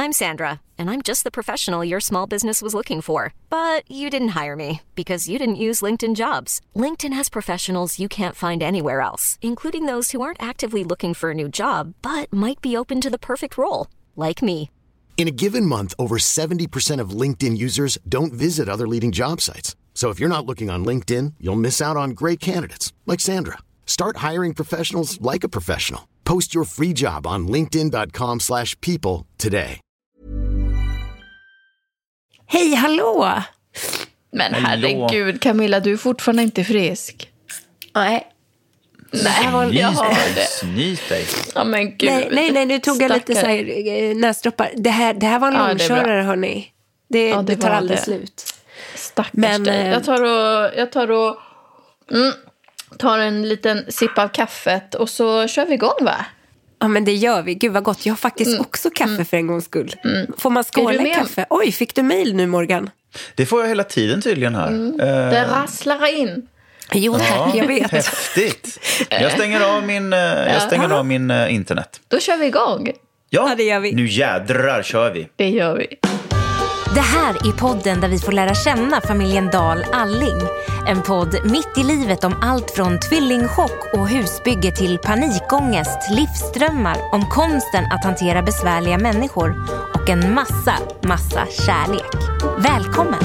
I'm Sandra, and I'm just the professional your small business was looking for. But you didn't hire me because you didn't use LinkedIn Jobs. LinkedIn has professionals you can't find anywhere else, including those who aren't actively looking for a new job, but might be open to the perfect role, like me. In a given month, over 70% of LinkedIn users don't visit other leading job sites. So if you're not looking on LinkedIn, you'll miss out on great candidates like Sandra. Start hiring professionals like a professional. Post your free job on linkedin.com/people today. Hej, hallå! Men herregud, Camilla, du är fortfarande inte frisk. Nej. Jag har det. Snyt dig. Ja, men gud. Nej, nu tog jag lite så här näsdroppar. Det här var en långkörare, hörni. Det tar aldrig slut. Stackars dig. Jag tar en liten sipp av kaffet och så kör vi igång, va? Ja, men det gör vi. Gud vad gott. Jag har faktiskt också kaffe för en gångs skull. Får man skåla kaffe? Oj, fick du mejl nu, Morgan? Det får jag hela tiden tydligen här. Det rasslar in. Jo, tack, jag vet. Häftigt. Jag stänger av min internet. Då kör vi igång. Ja, det gör vi. Nu jädrar kör vi. Det gör vi. Det här är podden där vi får lära känna familjen Dahl Alling. En podd mitt i livet om allt från tvillingchock och husbygge till panikångest, livsdrömmar, om konsten att hantera besvärliga människor och en massa kärlek. Välkommen!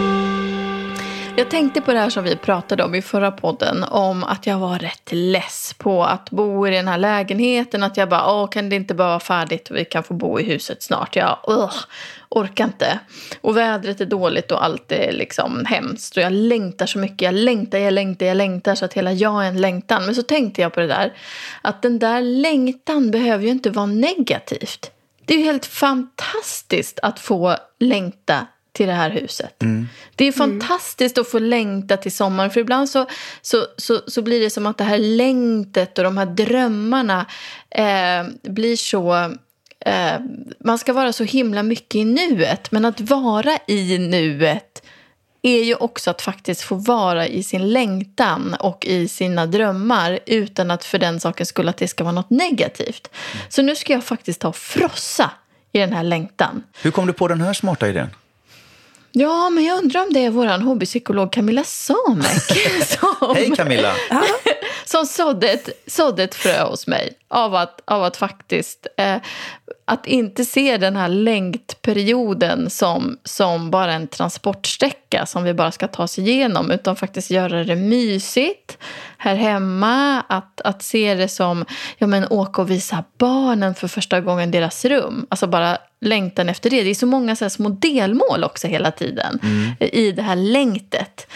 Jag tänkte på det här som vi pratade om i förra podden, om att jag var rätt less på att bo i den här lägenheten, att jag bara, kan det inte bara vara färdigt och vi kan få bo i huset snart. Jag orkar inte. Och vädret är dåligt och allt är liksom hemskt och jag längtar så mycket. Jag längtar så att hela jag är en längtan. Men så tänkte jag på det där, att den där längtan behöver ju inte vara negativt. Det är ju helt fantastiskt att få längta till det här huset. Det är fantastiskt att få längta till sommaren. För ibland så blir det som att det här längtet och de här drömmarna blir så... man ska vara så himla mycket i nuet. Men att vara i nuet är ju också att faktiskt få vara i sin längtan och i sina drömmar utan att för den saken skulle att det ska vara något negativt. Så nu ska jag faktiskt ta och frossa i den här längtan. Hur kom du på den här smarta idén? Ja, men jag undrar om det är våran hobbypsykolog Camilla Samek Hej Camilla! som sådde ett frö hos mig av att faktiskt att inte se den här längtperioden som bara en transportsträcka som vi bara ska ta oss igenom, utan faktiskt göra det mysigt här hemma, att se det som åka och visa barnen för första gången deras rum, alltså bara längtan efter det. Det är så många så här små delmål också hela tiden i det här längtet.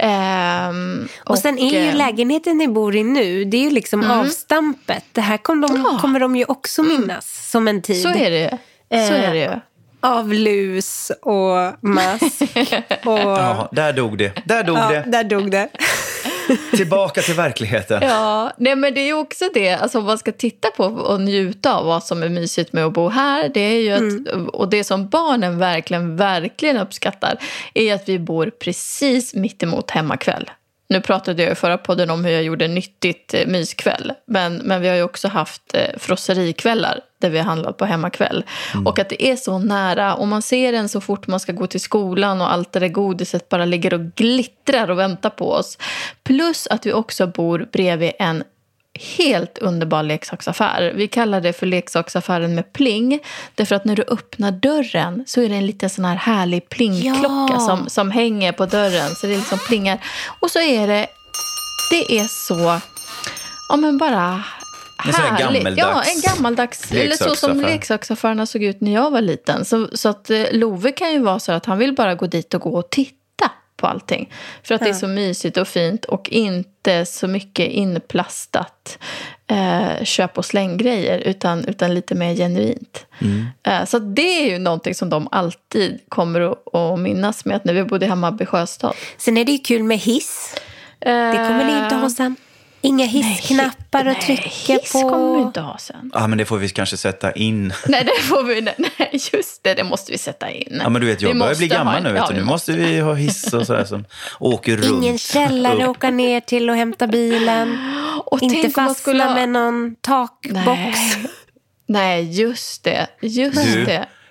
Och sen är ju lägenheten ni bor i nu, det är ju liksom avstampet. Det här kommer de ju också minnas som en tid. Så är det ju. Av lus och mask. Ja, där dog det. Där dog det. Tillbaka till verkligheten. Ja, nej, men det är ju också det. Alltså om man ska titta på och njuta av vad som är mysigt med att bo här. Det är ju och det som barnen verkligen uppskattar är att vi bor precis mitt emot hemmakväll. Nu pratade jag i förra podden om hur jag gjorde nyttigt myskväll. Men vi har ju också haft frosserikvällar där vi har handlat på hemmakväll. Och att det är så nära. Och man ser den så fort man ska gå till skolan och allt det där godiset bara ligger och glittrar och väntar på oss. Plus att vi också bor bredvid en helt underbar leksaksaffär. Vi kallar det för leksaksaffären med pling. Därför att när du öppnar dörren så är det en liten sån här härlig plingklocka som hänger på dörren. Så det liksom plingar. Och så är det är så, men bara härligt. Ja, en gammaldags, eller så som leksaksaffärerna såg ut när jag var liten. Så att Love kan ju vara så att han vill bara gå dit och gå och titta på allting. För att det är så mysigt och fint och inte så mycket inplastat köp- och slänggrejer utan lite mer genuint. Så det är ju någonting som de alltid kommer att minnas med, att när vi bodde hemma i Sjöstad. Sen är det ju kul med hiss. Det kommer ni inte ha sen. Inga hissknappar att trycka hiss på. Kommer vi inte ha sen. Ja, men det får vi kanske sätta in. Nej, det får vi. Nej, just det måste vi sätta in. Ja, men du vet, jag börjar bli gammal nu. Nu måste vi ha hiss och sådär som åker runt. Ingen källare åka ner till och hämta bilen. Och inte fastna med någon takbox. Nej, just det.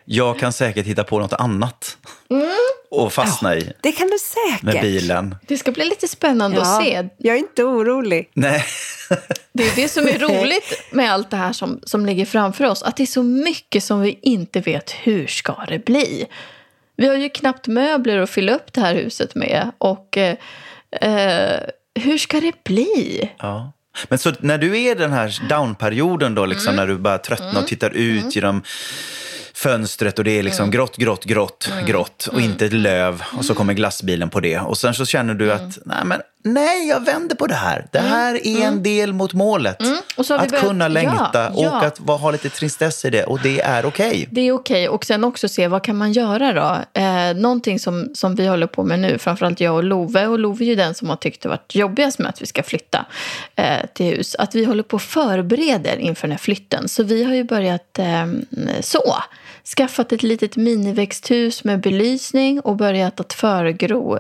Jag kan säkert hitta på något annat och fastna i. Det kan du säkert. Med bilen. Det ska bli lite spännande att se. Jag är inte orolig. Nej. Det är det som är roligt med allt det här som ligger framför oss. Att det är så mycket som vi inte vet hur ska det bli. Vi har ju knappt möbler att fylla upp det här huset med. Och hur ska det bli? Ja. Men så när du är i den här downperioden då, liksom, när du bara tröttnar och tittar ut genom fönstret och det är liksom grått och inte ett löv och så kommer glassbilen på det och sen så känner du att nej, jag vänder på det här. Det här är en del mot målet. Och så att kunna längta och att ha lite tristess i det och det är okej. Det är okej och sen också se vad kan man göra då? Någonting som vi håller på med nu, framförallt jag och Love är ju den som har tyckt det varit jobbigast med att vi ska flytta till hus. Att vi håller på och förbereder inför den här flytten. Så vi har ju börjat skaffat ett litet miniväxthus med belysning och börjat att förgro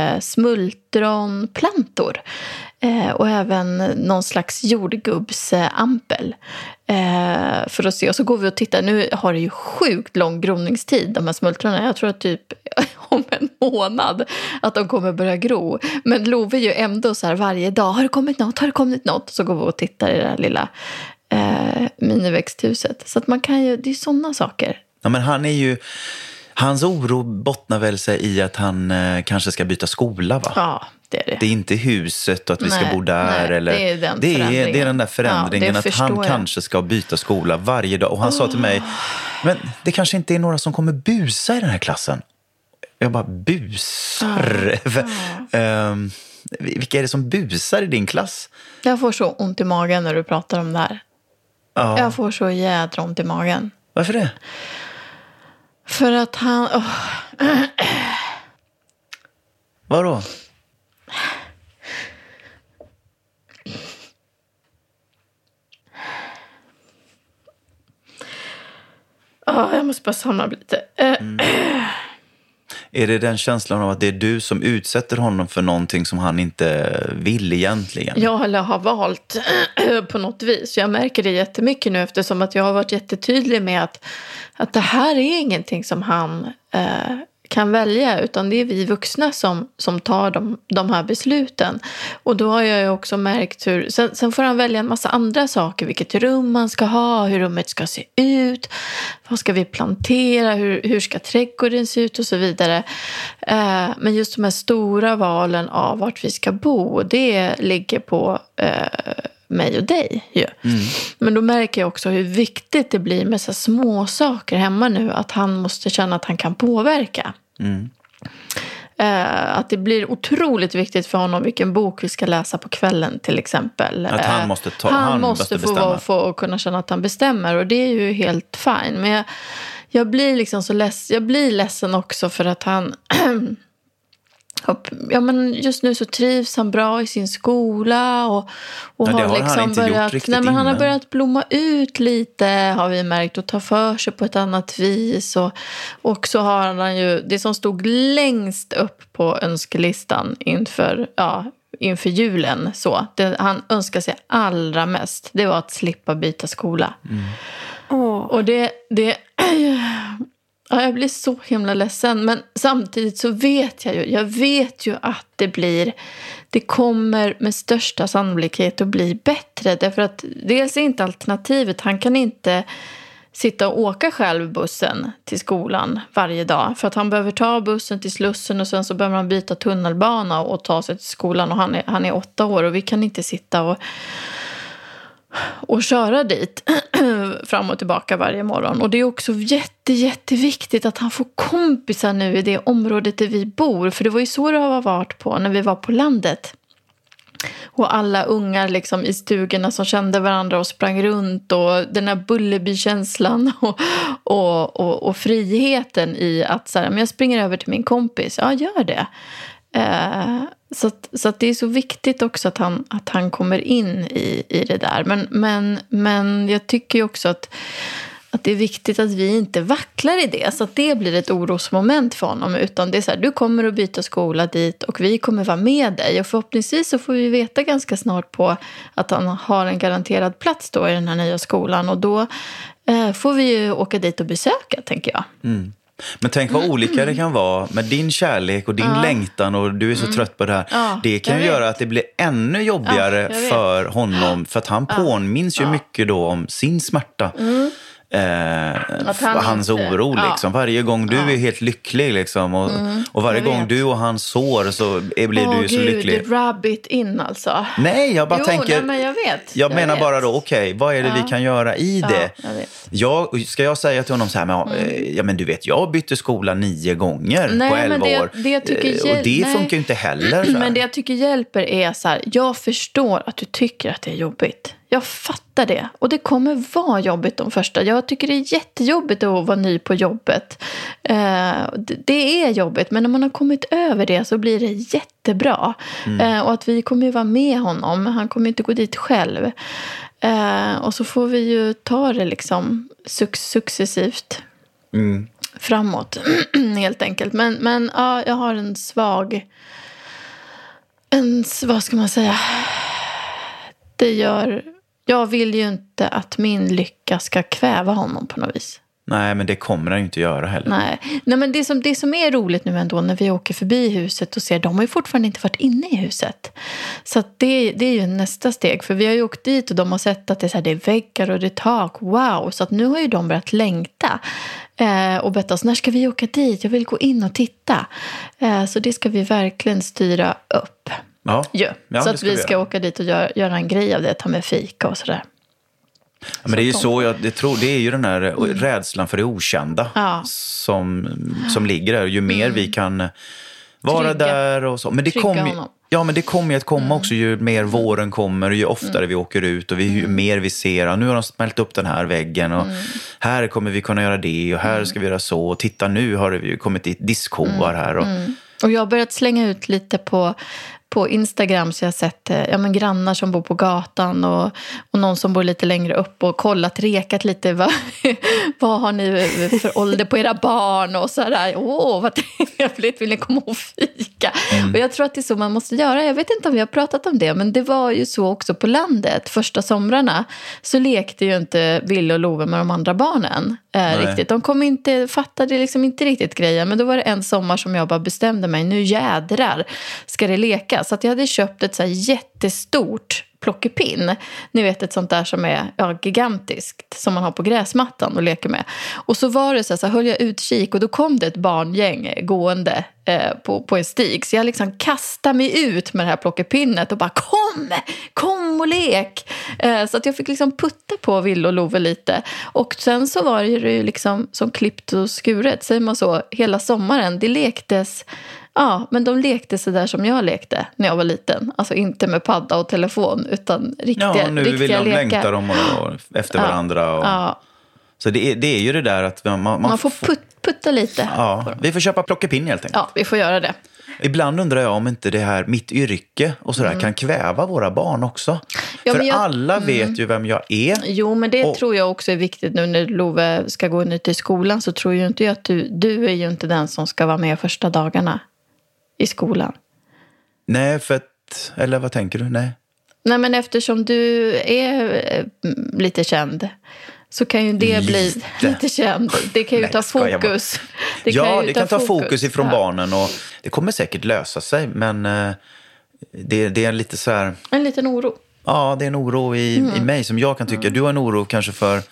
smultronplantor och även någon slags jordgubbsampel för att se. Och så går vi och tittar. Nu har det ju sjukt lång groningstid, de här smultronen. Jag tror att typ om en månad att de kommer börja gro. Men Love är ju ändå så här varje dag. Har det kommit något? Så går vi och tittar i det här lilla miniväxthuset. Så att man kan ju, det är sådana saker. Ja, men hans oro bottnar väl sig i att han kanske ska byta skola, va? Ja, det är det. Det är inte huset och att vi ska bo där. Nej, eller, det är den där förändringen att han kanske ska byta skola varje dag. Och han sa till mig, men det kanske inte är några som kommer busa i den här klassen. Jag bara, busar? Vilka är det som busar i din klass? Jag får så ont i magen när du pratar om det här. Ja. Jag får så jädra ont i magen. Varför det? För att han... Vadå? Jag måste bara samla lite. Är det den känslan av att det är du som utsätter honom för någonting som han inte vill egentligen? Jag eller har valt på något vis. Jag märker det jättemycket nu eftersom att jag har varit jättetydlig med att det här är ingenting som han kan välja, utan det är vi vuxna som tar de här besluten. Och då har jag ju också märkt hur... Sen får han välja en massa andra saker. Vilket rum man ska ha, hur rummet ska se ut, vad ska vi plantera, hur ska trädgården se ut och så vidare. Men just de här stora valen av vart vi ska bo, det ligger på... mig och dig ju. Men då märker jag också hur viktigt det blir med så små saker hemma nu, att han måste känna att han kan påverka. Att det blir otroligt viktigt för honom vilken bok vi ska läsa på kvällen till exempel. Att han måste få kunna känna att han bestämmer, och det är ju helt fine. Men jag blir liksom så ledsen, jag blir ledsen också för att han men just nu så trivs han bra i sin skola och har liksom börjat, han har börjat blomma ut lite, har vi märkt, och ta för sig på ett annat vis, och så har han ju det som stod längst upp på önskelistan inför julen, så det han önskar sig allra mest, det var att slippa byta skola. Och det jag blir så himla ledsen, men samtidigt så vet jag vet ju att det kommer med största sannolikhet att bli bättre, därför att dels är inte alternativet, han kan inte sitta och åka själv bussen till skolan varje dag, för att han behöver ta bussen till Slussen och sen så behöver han byta tunnelbana och ta sig till skolan, och han är 8 år och vi kan inte sitta och köra dit fram och tillbaka varje morgon. Och det är också jätteviktigt att han får kompisar nu i det området där vi bor. För det var ju så det har varit på när vi var på landet. Och alla ungar liksom i stugorna som kände varandra och sprang runt. Och den här Bullerby-känslan och friheten i att så här, men jag springer över till min kompis. Ja, gör det. Så att det är så viktigt också att han kommer in i det där. Men jag tycker ju också att det är viktigt att vi inte vacklar i det, så att det blir ett orosmoment för honom, utan det är så här, du kommer att byta skola dit och vi kommer vara med dig, och förhoppningsvis så får vi veta ganska snart på att han har en garanterad plats då i den här nya skolan, och då får vi ju åka dit och besöka, tänker jag. Mm. Men tänk vad olika det kan vara med din kärlek och din längtan och du är så trött på det här. Det kan ju göra att det blir ännu jobbigare för honom, för att han påminns ju mycket då om sin smärta. Hans oro liksom. Varje gång du är helt lycklig liksom, och varje gång du och han sår så blir du så lycklig. Det rabbit in alltså. Nej, jag bara tänker. Nej, men jag vet. Jag menar bara då, okej, vad är det vi kan göra i det? Ska jag säga till honom så här, men du vet, jag bytte skola 9 gånger på 11 år. Och det funkar ju inte heller. Men det jag tycker hjälper är så här, jag förstår att du tycker att det är jobbigt. Jag fattar det. Och det kommer vara jobbigt de första. Jag tycker det är jättejobbigt att vara ny på jobbet. Det är jobbigt. Men när man har kommit över det så blir det jättebra. Och att vi kommer ju vara med honom. Han kommer inte gå dit själv. Och så får vi ju ta det liksom successivt framåt. Helt enkelt. Men ja, jag har en svag... vad ska man säga... Jag vill ju inte att min lycka ska kväva honom på något vis. Nej, men det kommer han ju inte göra heller. Nej, men det som är roligt nu ändå när vi åker förbi huset och ser, de har ju fortfarande inte varit inne i huset. Så att det är ju nästa steg. För vi har ju åkt dit och de har sett att det är väggar och det är tak. Wow! Så att nu har ju de börjat längta. Och bett oss, när ska vi åka dit? Jag vill gå in och titta. Så det ska vi verkligen styra upp. Ja, så att vi ska åka dit och göra en grej av det, ta med fika och sådär. Ja, men det är ju så, jag tror det är ju den här rädslan för det okända som ligger där. Ju mer vi kan vara där och så. Men det kommer ju att komma också ju mer våren kommer och ju oftare vi åker ut och ju mer vi ser. Nu har de smält upp den här väggen och här kommer vi kunna göra det och här ska vi göra så. Och titta, nu har det ju kommit dit diskhoar här. Och jag har börjat slänga ut lite på Instagram, så jag har sett grannar som bor på gatan och någon som bor lite längre upp och rekat lite vad har ni för ålder på era barn och så där. Vad trevligt, vill ni komma och fika? Och jag tror att det är så man måste göra. Jag vet inte om vi har pratat om det, men det var ju så också på landet. Första somrarna så lekte ju inte Ville och Love med de andra barnen riktigt. De fattade liksom inte riktigt grejen, men då var det en sommar som jag bara bestämde mig, nu jädrar ska det leka. Så att jag hade köpt ett så här jättestort plockepinn. Ni vet, ett sånt där som är gigantiskt, som man har på gräsmattan och leker med. Och så var det så här höll jag utkik och då kom det ett barngäng gående på en stig. Så jag liksom kastade mig ut med det här plockepinnet och bara kom och lek. Så att jag fick liksom putta på Ville och Love lite. Och sen så var det ju liksom som klippt och skuret, säger man så, hela sommaren. Det lektes. Ja, men de lekte så där som jag lekte när jag var liten. Alltså inte med padda och telefon, utan riktiga lekar. Ja, nu vill de längta dem efter varandra. Så det är ju det där att man får putta lite. Ja, vi får köpa plockepinn helt enkelt. Ja, vi får göra det. Ibland undrar jag om inte det här mitt yrke och sådär kan kväva våra barn också. Ja, för alla vet ju vem jag är. Jo, men det tror jag också är viktigt nu när Love ska gå nytt i skolan, så tror ju inte jag att du är ju inte den som ska vara med första dagarna i skolan. Nej, eller vad tänker du? Nej, men eftersom du är lite så kan ju det bli lite känd. Det kan ju ta fokus. Det kan ta fokus ifrån barnen och det kommer säkert lösa sig, men det är lite så här... En liten oro. Ja, det är en oro i mig som jag kan tycka. Du har en oro kanske för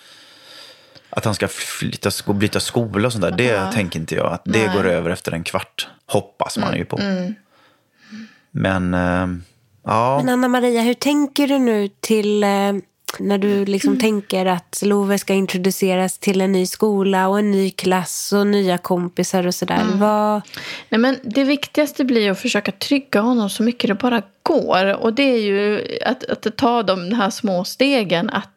att han ska byta skola och sånt där. Det tänker inte jag. Att det går över efter en kvart. Hoppas man ju på. Men, Men Anna-Maria, hur tänker du nu till... när du liksom tänker att Love ska introduceras till en ny skola och en ny klass och nya kompisar och sådär. Nej, men det viktigaste blir att försöka trygga honom så mycket det bara går. Och det är ju att ta de här små stegen, att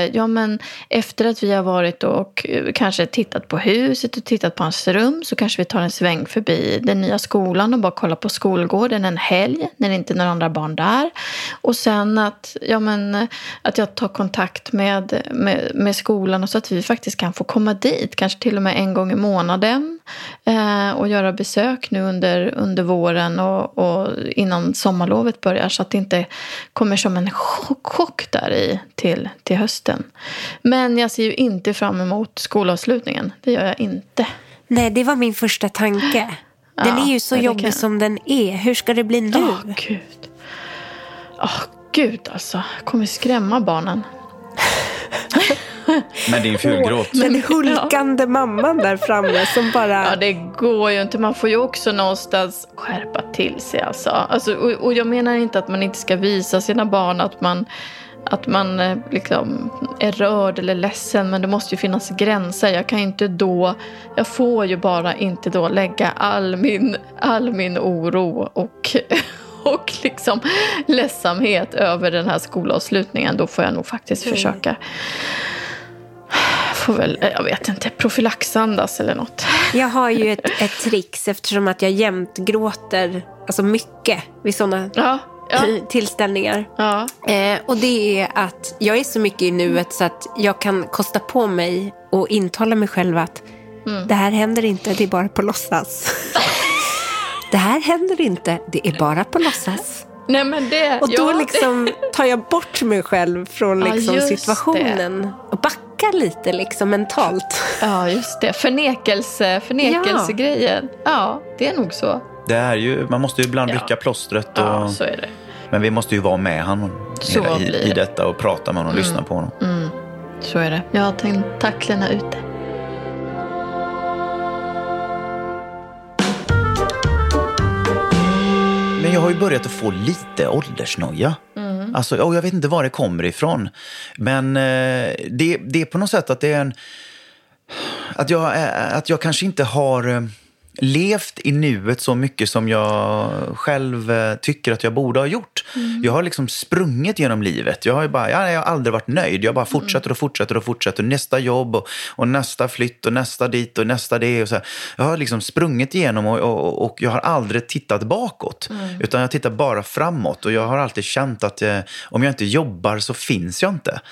efter att vi har varit och kanske tittat på huset och tittat på hans rum, så kanske vi tar en sväng förbi den nya skolan och bara kollar på skolgården en helg när det inte är några andra barn där. Och sen att jag tar kontakt med skolan och så att vi faktiskt kan få komma dit, kanske till och med en gång i månaden. och göra besök nu under våren och innan sommarlovet börjar, så att det inte kommer som en chock där till hösten. Men jag ser ju inte fram emot skolavslutningen. Det gör jag inte. Nej, det var min första tanke. Den är ju så jobbig som den är. Hur ska det bli nu? Gud alltså. Kommer skrämma barnen. Men din fulgråt. Den hulkande mamman där framme som bara... Ja, det går ju inte. Man får ju också någonstans skärpa till sig. Alltså, och jag menar inte att man inte ska visa sina barn att man liksom är rörd eller ledsen. Men det måste ju finnas gränser. Jag får ju bara inte då lägga all min oro och liksom ledsamhet över den här skolavslutningen. Då får jag nog faktiskt försöka... jag vet inte, profylaxandas eller något. Jag har ju ett trix eftersom att jag jämt gråter alltså mycket vid sådana tillställningar. Ja. Och det är att jag är så mycket i nuet så att jag kan kosta på mig och intala mig själv att det här händer inte, det är bara på låtsas. Det här händer inte, det är bara på låtsas. Nej, men och då tar jag bort mig själv från situationen och backar lite liksom mentalt. Ja, just det. Förnekelsegrejen. Ja, det är nog så. Det är ju, man måste ju ibland rycka plåstret. Ja, så är det. Men vi måste ju vara med honom i detta och prata med honom och lyssna på honom. Så är det. Jag har tentaklerna ute. Men jag har ju börjat att få lite åldersnoja. Alltså, jag vet inte var det kommer ifrån. Men det är på något sätt att det är att jag kanske inte har levt i nuet så mycket som jag själv tycker att jag borde ha gjort. Jag har liksom sprungit genom livet. Jag har aldrig varit nöjd. Jag bara fortsätter. Nästa jobb och nästa flytt och nästa dit och nästa det. Och så här. Jag har liksom sprungit igenom och jag har aldrig tittat bakåt. Utan jag tittar bara framåt. Och jag har alltid känt att om jag inte jobbar så finns jag inte.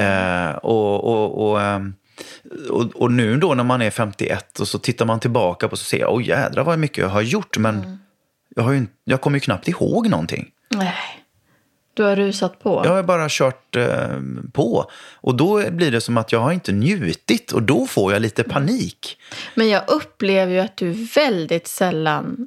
Och nu då när man är 51 och så tittar man tillbaka på så ser jag, jädra vad mycket jag har gjort, men jag kommer ju knappt ihåg någonting. Nej, du har rusat på. Jag har bara kört på. Och då blir det som att jag har inte njutit och då får jag lite panik. Men jag upplever ju att du väldigt sällan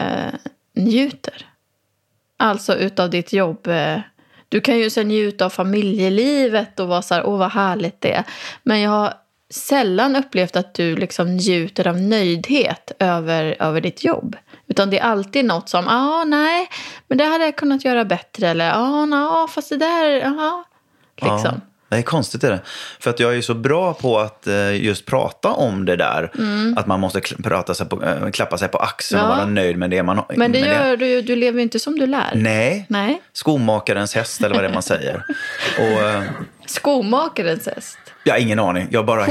njuter. Alltså utav ditt jobb. Du kan ju sen njuta av familjelivet och vara så här, vad härligt det är. Men jag har sällan upplevt att du liksom njuter av nöjdhet över ditt jobb. Utan det är alltid något som, nej, men det hade jag kunnat göra bättre. Eller, fast det där, liksom. Ja, det är konstigt det. För att jag är så bra på att just prata om det där. Att man måste klappa sig på axeln och vara nöjd med det man har. Men det gör du lever inte som du lär. Nej. Skomakarens häst eller vad det är man säger. Skomakarens häst? Jag har ingen aning. Jag bara...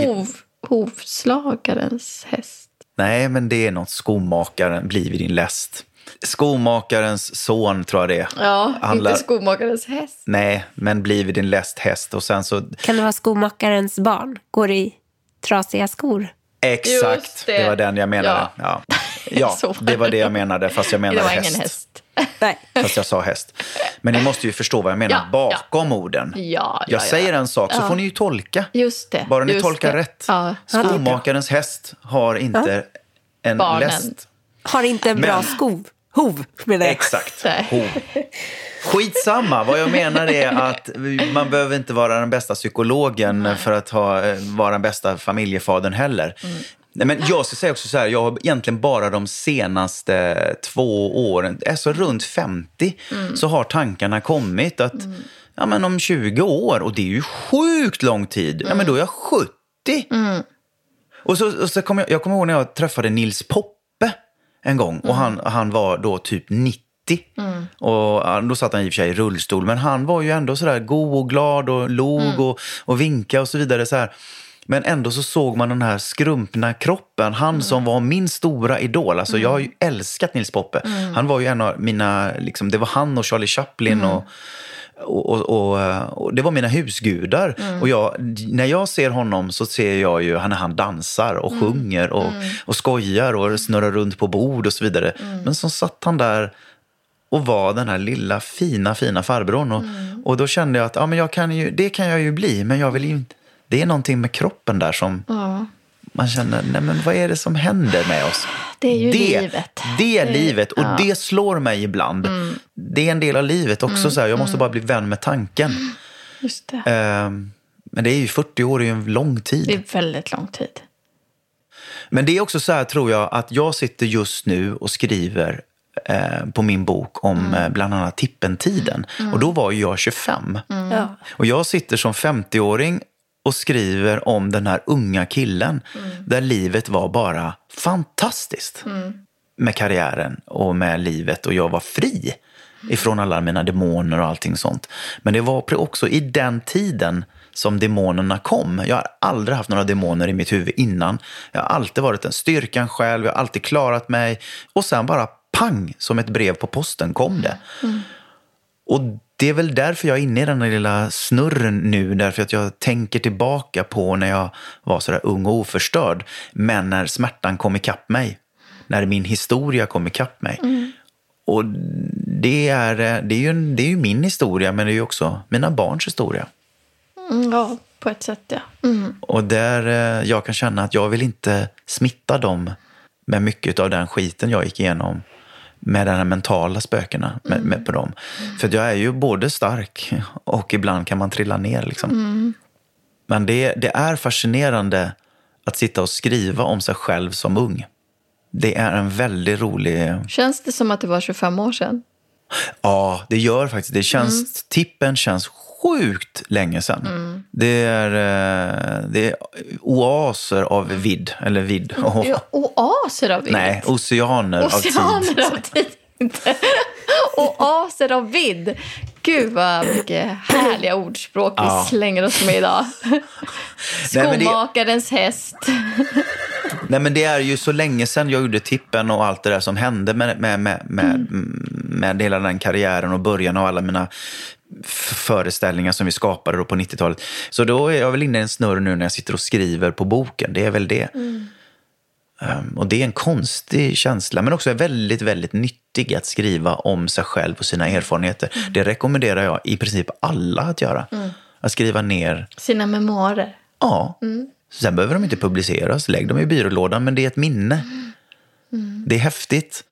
Hovslagarens häst. Nej, men det är något skomakaren blir vid din läst. Skomakarens son tror jag det är. Ja, inte skomakarens häst. Nej, men blir vid din läst häst. Och sen så... Kan det vara skomakarens barn? Går i trasiga skor? Exakt, det var den jag menade. Ja, det var det jag menade, fast jag menade häst. Det var ingen häst. Nej. Fast jag sa häst. Men ni måste ju förstå vad jag menar bakom orden. Jag säger en sak så får ni ju tolka. Just det. Bara ni tolkar rätt. Skomakarens häst har inte en läst. Har inte en bra hov med det. Exakt, hov. Skitsamma, vad jag menar är att man behöver inte vara den bästa psykologen för att vara den bästa familjefadern heller. Nej, men jag ska säga också så här, jag har egentligen bara de senaste 2 åren, alltså runt 50, så har tankarna kommit att men om 20 år, och det är ju sjukt lång tid, men då är jag 70. Och så kommer jag ihåg när jag träffade Nils Poppe en gång, och han var då typ 90. Och då satt han i och för sig i rullstol, men han var ju ändå sådär god och glad och log och vinka och så vidare så här. Men ändå så såg man den här skrumpna kroppen. Han som var min stora idol. Alltså jag har ju älskat Nils Poppe. Han var ju en av mina, liksom, det var han och Charlie Chaplin Och det var mina husgudar. Och när jag ser honom så ser jag ju han dansar och sjunger och skojar och snurrar runt på bord och så vidare. Men så satt han där och var den här lilla fina farbrorn. Och då kände jag att men det kan jag ju bli, men jag vill ju inte. Det är någonting med kroppen där som man känner, nej men vad är det som händer med oss? Det är ju livet. Det är livet och det slår mig ibland. Det är en del av livet också. Så här, jag måste bara bli vän med tanken. Just det. Men det är ju 40 år är ju en lång tid. Det är väldigt lång tid. Men det är också så här, tror jag, att jag sitter just nu och skriver på min bok om bland annat Tippentiden. Och då var ju jag 25. Och jag sitter som 50-åring och skriver om den här unga killen där livet var bara fantastiskt med karriären och med livet, och jag var fri ifrån alla mina demoner och allting sånt. Men det var också i den tiden som demonerna kom. Jag har aldrig haft några demoner i mitt huvud innan. Jag har alltid varit en styrkan själv, jag har alltid klarat mig, och sen bara pang, som ett brev på posten kom det. Och det är väl därför jag är inne i den här lilla snurren nu, därför att jag tänker tillbaka på när jag var så där ung och oförstörd, men när smärtan kom ikapp mig, när min historia kom ikapp mig. Och det är ju min historia, men det är ju också mina barns historia. Ja, på ett sätt, ja. Och där jag kan känna att jag vill inte smitta dem med mycket av den skiten jag gick igenom, med den här mentala spökena med på dem. För jag är ju både stark och ibland kan man trilla ner liksom. Men det är fascinerande att sitta och skriva om sig själv som ung. Det är en väldigt rolig... Känns det som att det var 25 år sedan? Ja, det gör faktiskt. Det känns, tippen känns sjukt länge sedan. Det är oaser av vidd. Eller vidd. Oaser av vidd? Nej, oceaner av tid. Oaser av vidd. Gud vad mycket härliga ordspråk vi slänger oss med idag. Skomakarens häst. Nej, men det är ju så länge sedan jag gjorde tippen och allt det där som hände med hela den karriären och början av alla mina föreställningar som vi skapade då på 90-talet. Så då är jag väl inne i en snurr nu när jag sitter och skriver på boken. Det är väl det. Och det är en konstig känsla, men också väldigt, väldigt nyttig att skriva om sig själv och sina erfarenheter. Det rekommenderar jag i princip alla att göra. Att skriva ner sina memoarer. Ja. Sen behöver de inte publiceras, lägg dem i byrålådan, men det är ett minne. Det är häftigt.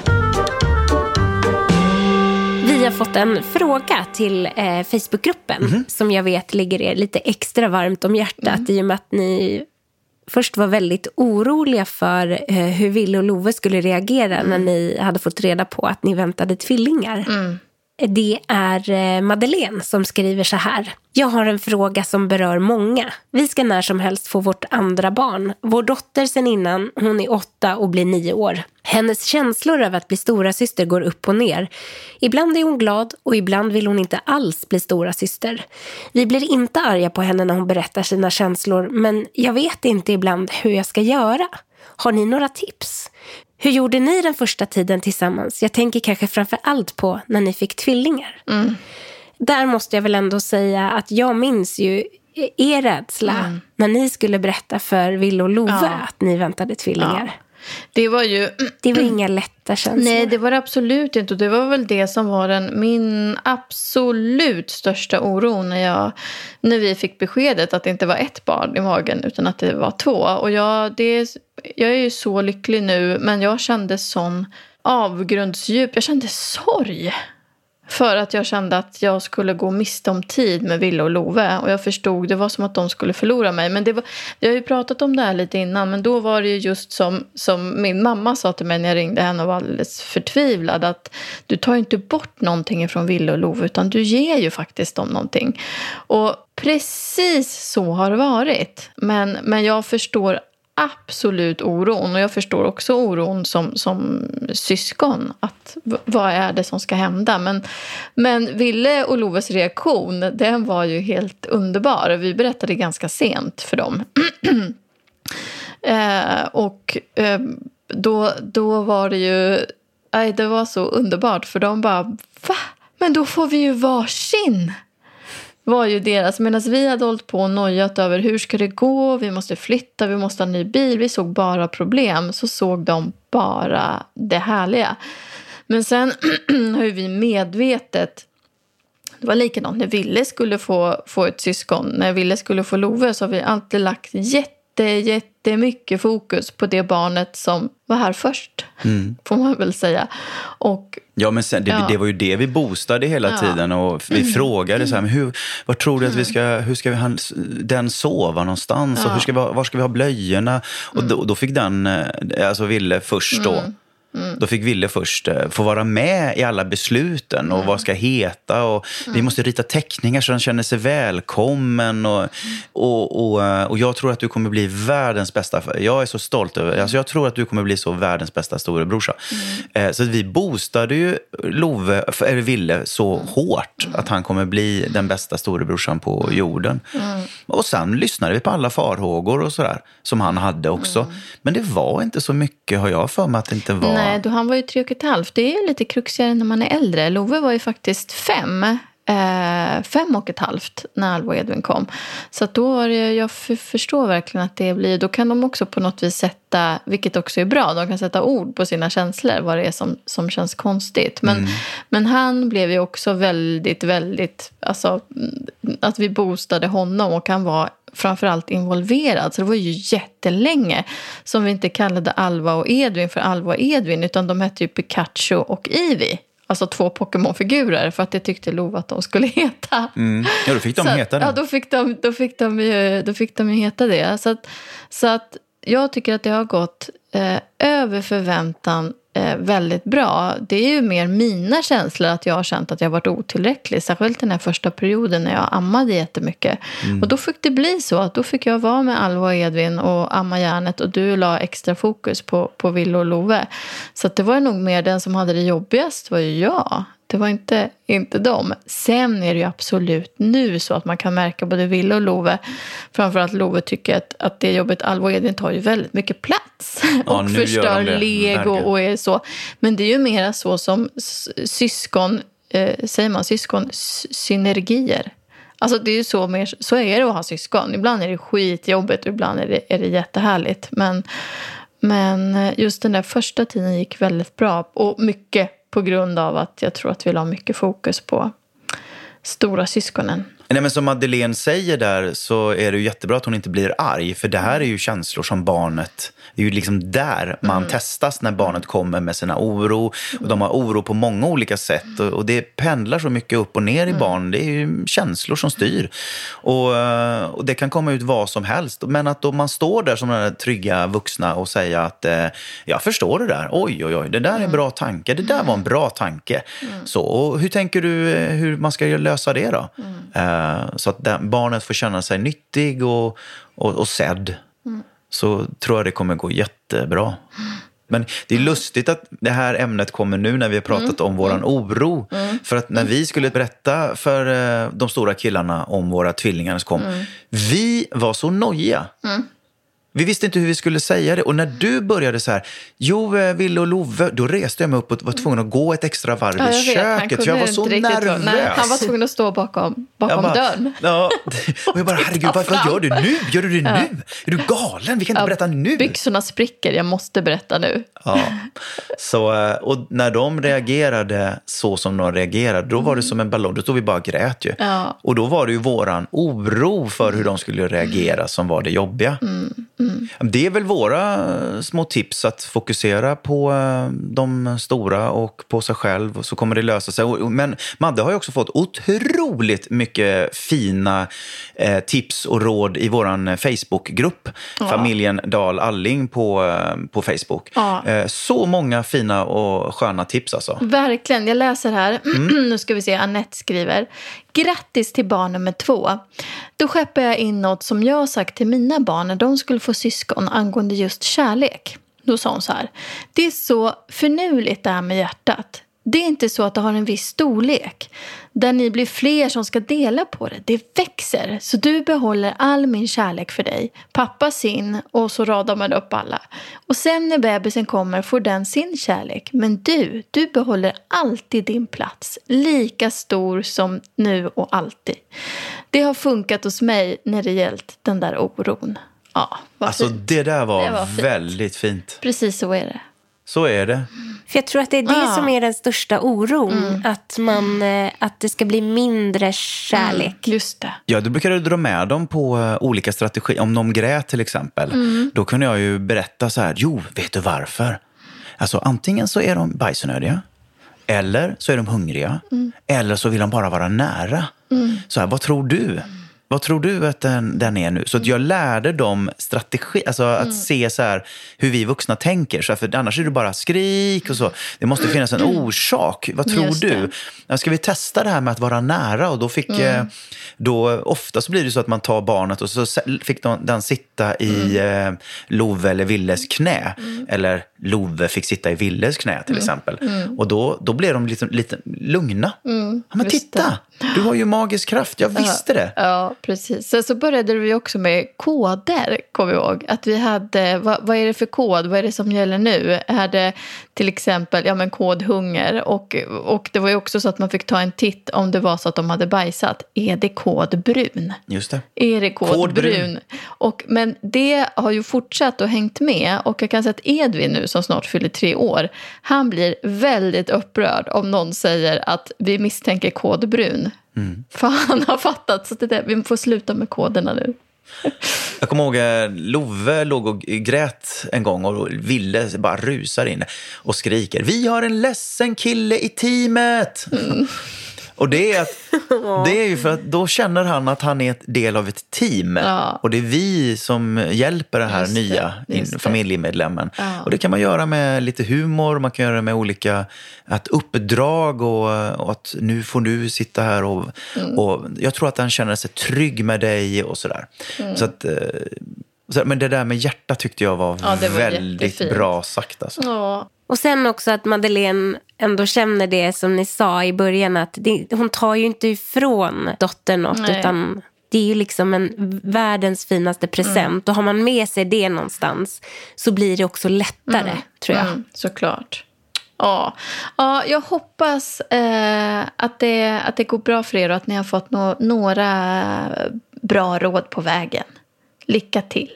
Vi har fått en fråga till Facebookgruppen som jag vet ligger er lite extra varmt om hjärtat i och med att ni först var väldigt oroliga för hur Ville och Love skulle reagera när ni hade fått reda på att ni väntade tvillingar. Det är Madeleine som skriver så här. Jag har en fråga som berör många. Vi ska när som helst få vårt andra barn. Vår dotter sen innan, hon är 8 och blir 9 år. Hennes känslor över att bli stora syster går upp och ner. Ibland är hon glad och ibland vill hon inte alls bli stora syster. Vi blir inte arga på henne när hon berättar sina känslor, men jag vet inte ibland hur jag ska göra. Har ni några tips? Hur gjorde ni den första tiden tillsammans? Jag tänker kanske framför allt på när ni fick tvillingar. Där måste jag väl ändå säga att jag minns ju er rädsla när ni skulle berätta för Ville och Love att ni väntade tvillingar. Ja. Det var inga lätta känslor. Nej, det var det absolut inte. Och det var väl det som var min absolut största oro när vi fick beskedet att det inte var ett barn i magen utan att det var 2. Och jag är ju så lycklig nu, men jag kände sån avgrundsdjup. Jag kände sorg. För att jag kände att jag skulle gå miste om tid med Ville och Love. Och jag förstod, det var som att de skulle förlora mig. Men jag har ju pratat om det här lite innan. Men då var det ju just som min mamma sa till mig när jag ringde henne och var alldeles förtvivlad. Att du tar inte bort någonting från Ville och Love, utan du ger ju faktiskt dem någonting. Och precis så har det varit. Men jag förstår absolut oron, och jag förstår också oron som syskon, att vad är det som ska hända, men Ville och Loves reaktion, den var ju helt underbar. Vi berättade ganska sent för dem då var det ju det var så underbart, för de bara, va? men då får vi ju varsin. Var ju deras. Medan vi hade hållit på och nojat över hur ska det gå, vi måste flytta, vi måste ha en ny bil. Vi såg bara problem, så såg de bara det härliga. Men sen har ju vi medvetet, det var likadant när Ville skulle få ett syskon. När Ville skulle få Love så har vi alltid lagt jättemycket fokus på det barnet som var här först. Får man väl säga. Och ja, men sen, det var ju det vi boostade hela tiden. Och vi frågade så här, men vad tror du att hur ska vi den sova någonstans? Och var ska vi ha blöjorna? Och då fick den, alltså Ville först då. Då fick Ville först få vara med i alla besluten och vad ska heta, och vi måste rita teckningar så den känner sig välkommen, och jag tror att du kommer bli världens bästa, jag är så stolt över, alltså jag tror att du kommer bli så världens bästa storebrorsa. Så att vi boostade ju Ville så hårt att han kommer bli den bästa storebrorsan på jorden. Och sen lyssnade vi på alla farhågor och sådär som han hade också, men det var inte så mycket, har jag för mig att det inte var. Nej, han var ju 3,5. Det är ju lite kruxigare när man är äldre. Love var ju faktiskt 5,5 när Alva och Edvin kom. Så att då jag förstår verkligen att det blir, då kan de också på något vis sätta, vilket också är bra, de kan sätta ord på sina känslor, vad det är som känns konstigt. Men han blev ju också väldigt, alltså att vi boostade honom, och han var framförallt involverad. Så det var ju jättelänge som vi inte kallade Alva och Edvin för Alva och Edvin, utan de hette ju Pikachu och Eevee. Alltså 2 Pokémon-figurer, för att det tyckte Love att de skulle heta. Ja, då fick de heta det. Ja, då fick de ju heta det. Så att jag tycker att det har gått över förväntan väldigt bra. Det är ju mer mina känslor att jag har känt att jag har varit otillräcklig. Särskilt den här första perioden när jag ammade jättemycket. Och då fick det bli så att då fick jag vara med Alva och Edvin och amma järnet, och du la extra fokus på Ville och Love. Så att det var nog mer den som hade det jobbigast var ju jag. Det var inte dem. Sen är det ju absolut nu så att man kan märka både Ville och Love. Framförallt Love tycker att det jobbet, Alva och Edvin tar ju väldigt mycket plats. Ja, och förstör lego och är så. Men det är ju mera så som syskon, säger man syskon, synergier. Alltså det är ju så är det att ha syskon. Ibland är det skitjobbigt och ibland är det jättehärligt. Men just den där första tiden gick väldigt bra. Och mycket på grund av att jag tror att vi la mycket fokus på stora syskonen. Nej, men som Madeleine säger där, så är det ju jättebra att hon inte blir arg. För det här är ju känslor som barnet, det är ju liksom där man testas när barnet kommer med sina oro. Och de har oro på många olika sätt. Och det pendlar så mycket upp och ner i barn. Det är ju känslor som styr. Och det kan komma ut vad som helst. Men att då man står där som den där trygga vuxna och säger att jag förstår det där. Oj, det där är en bra tanke. Det där var en bra tanke. Så, och hur tänker du hur man ska lösa det då? Så att barnet får känna sig nyttig och sedd. Så tror jag det kommer gå jättebra. Men det är lustigt att det här ämnet kommer nu när vi har pratat om våran oro. För att när vi skulle berätta för de stora killarna om våra tvillingar som kom, vi var så nojiga. Vi visste inte hur vi skulle säga det. Och när du började så här, Ville och Love, då reste jag mig upp och var tvungen att gå ett extra varv i köket. Jag var så nervös. Nej, han var tvungen att stå bakom dörren. Ja, och jag bara, herregud, vad gör du nu? Gör du det nu? Är du galen? Vi kan inte berätta nu. Byxorna spricker, jag måste berätta nu. Ja. Så, och när de reagerade så som de reagerade, då var det som en ballong. Då stod vi bara och grät ju. Ja. Och då var det ju våran oro för hur de skulle reagera som var det jobbiga. Det är väl våra små tips, att fokusera på de stora och på sig själv, så kommer det lösa sig. Men Madde har ju också fått otroligt mycket fina tips och råd i våran Facebookgrupp, Familjen Dahl Alling på Facebook. Så många fina och sköna tips alltså. Verkligen, jag läser här. Nu ska vi se, Annette skriver: grattis till barn nummer 2. Då skeppar jag in något som jag har sagt till mina barn när de skulle få syskon angående just kärlek. Då sa hon så här: det är så förnuligt det här med hjärtat. Det är inte så att det har en viss storlek. Där ni blir fler som ska dela på det. Det växer. Så du behåller all min kärlek för dig. Pappa sin och så radar man upp alla. Och sen när bebisen kommer får den sin kärlek. Men du behåller alltid din plats. Lika stor som nu och alltid. Det har funkat hos mig när det gällt den där oron. Ja, alltså fint. Det där var väldigt fint. Precis så är det. Så är det. För jag tror att det är det som är den största oron. Att det ska bli mindre kärlek. Just det. Ja, då brukar du dra med dem på olika strategier. Om de grät till exempel. Då kunde jag ju berätta så här. Jo, vet du varför? Alltså antingen så är de bajsnödiga. Eller så är de hungriga. Eller så vill de bara vara nära. Så här, vad tror du? Vad tror du att den är nu? Så att jag lärde dem strategi, alltså att se så här hur vi vuxna tänker. Så här, för annars är det bara skrik och så. Det måste finnas en orsak. Vad tror du? Ska vi testa det här med att vara nära? Och då fick då ofta så blir det så att man tar barnet och så fick den sitta i Love eller Villes knä. Eller Love fick sitta i Villes knä till exempel. Och då blev de lite lugna. Ja, men titta! Du har ju magisk kraft, jag visste det. Ja, precis. Sen så började vi också med koder, kommer jag ihåg. Att vi hade, vad är det för kod? Vad är det som gäller nu? Är det till exempel kod hunger? Och det var ju också så att man fick ta en titt om det var så att de hade bajsat. Är det kod brun? Just det. Är det kod brun? Men det har ju fortsatt och hängt med. Och jag kan säga att Edvin nu som snart fyller 3 år. Han blir väldigt upprörd om någon säger att vi misstänker kod brun. För han har fattat så vi får sluta med koderna nu. Jag kommer ihåg Love låg och grät en gång och ville bara rusar in och skriker: vi har en ledsen kille i teamet. Och det är ju för att då känner han att han är ett del av ett team. Ja. Och det är vi som hjälper den här nya familjemedlemmen. Ja. Och det kan man göra med lite humor. Man kan göra det med olika uppdrag. Och att nu får du sitta här. Och jag tror att han känner sig trygg med dig och sådär. Så att... Men det där med hjärta tyckte jag var väldigt bra sagt. Alltså. Ja. Och sen också att Madeleine ändå känner det som ni sa i början. Att hon tar ju inte ifrån dottern något. Utan det är ju liksom en världens finaste present. Och har man med sig det någonstans så blir det också lättare, tror jag. Såklart. Ja, jag hoppas att det går bra för er och att ni har fått några bra råd på vägen. Lycka till!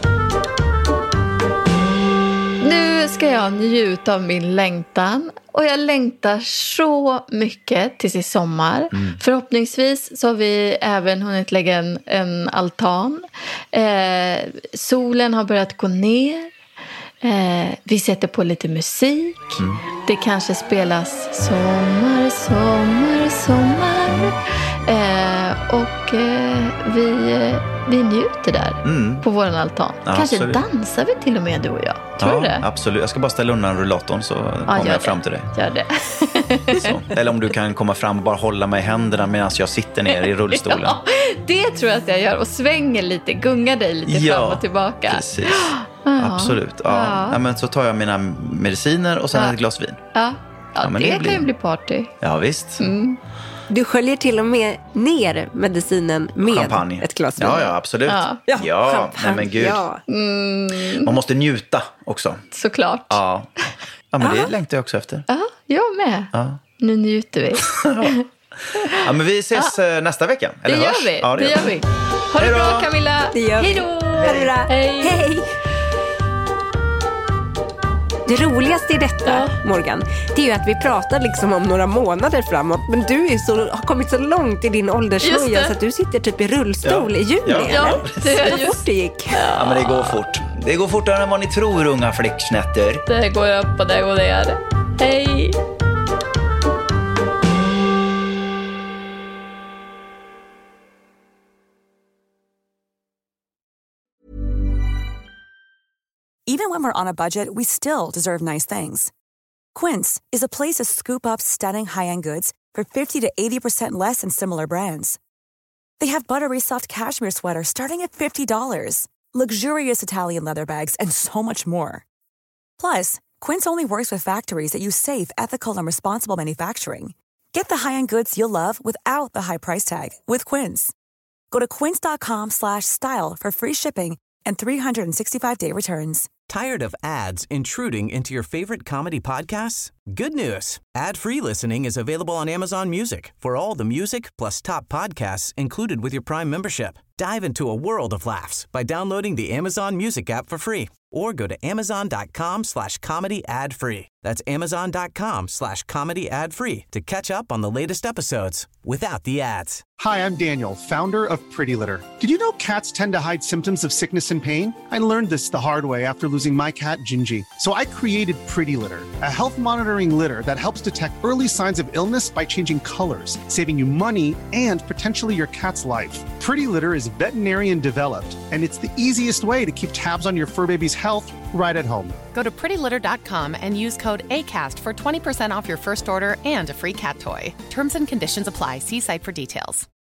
Nu ska jag njuta av min längtan. Och jag längtar så mycket tills i sommar. Förhoppningsvis så har vi även hunnit lägga en altan. Solen har börjat gå ner. Vi sätter på lite musik. Det kanske spelas sommar, sommar, sommar. Och vi njuter där på våran altan. Ja, kanske absolut. Dansar vi till och med du och jag. Tror du det? Absolut. Jag ska bara ställa undan rullatorn så kommer jag fram till dig. Gör det. Så. Eller om du kan komma fram och bara hålla mig i händerna medan jag sitter ner i rullstolen. Ja, det tror jag att jag gör. Och svänger lite, gungar dig lite fram och tillbaka. Precis. Absolut. Ja, men så tar jag mina mediciner och sen ett glas vin. Ja, men det kan ju bli party. Ja, visst. Du sköljer till och med ner medicinen med champagne. Ett glas vin. Ja, absolut. Ja, nej men gud. Ja. Man måste njuta också. Såklart. Ja, men det längtar jag också efter. Ja, jag med. Ja. Nu njuter vi. Ja, men vi ses nästa vecka. Eller det hörs. Gör vi. Ja, det gör vi. Ha det bra, Camilla. Hej då. Ha det bra. Hej. Det roligaste i detta, Morgan, det är ju att vi pratar liksom om några månader framåt. Men du har kommit så långt i din åldersnöja så att du sitter typ i rullstol i juni. Ja, det är så fort det gick. Ja, men det går fort. Det går fortare än vad ni tror, unga flicksnätter. Det går upp och det går ner. Hej! Even when we're on a budget, we still deserve nice things. Quince is a place to scoop up stunning high-end goods for 50 to 80% less than similar brands. They have buttery soft cashmere sweaters starting at $50, luxurious Italian leather bags, and so much more. Plus, Quince only works with factories that use safe, ethical, and responsible manufacturing. Get the high-end goods you'll love without the high price tag with Quince. Go to quince.com/style for free shipping and 365-day returns. Tired of ads intruding into your favorite comedy podcasts? Good news. Ad-free listening is available on Amazon Music for all the music plus top podcasts included with your Prime membership. Dive into a world of laughs by downloading the Amazon Music app for free or go to amazon.com/comedy ad-free. That's amazon.com/comedy ad-free to catch up on the latest episodes without the ads. Hi, I'm Daniel, founder of Pretty Litter. Did you know cats tend to hide symptoms of sickness and pain? I learned this the hard way after losing my cat, Gingy. So I created Pretty Litter, a health monitoring litter that helps detect early signs of illness by changing colors, saving you money and potentially your cat's life. Pretty Litter is veterinarian developed, and it's the easiest way to keep tabs on your fur baby's health right at home. Go to prettylitter.com and use code ACAST for 20% off your first order and a free cat toy. Terms and conditions apply. See site for details.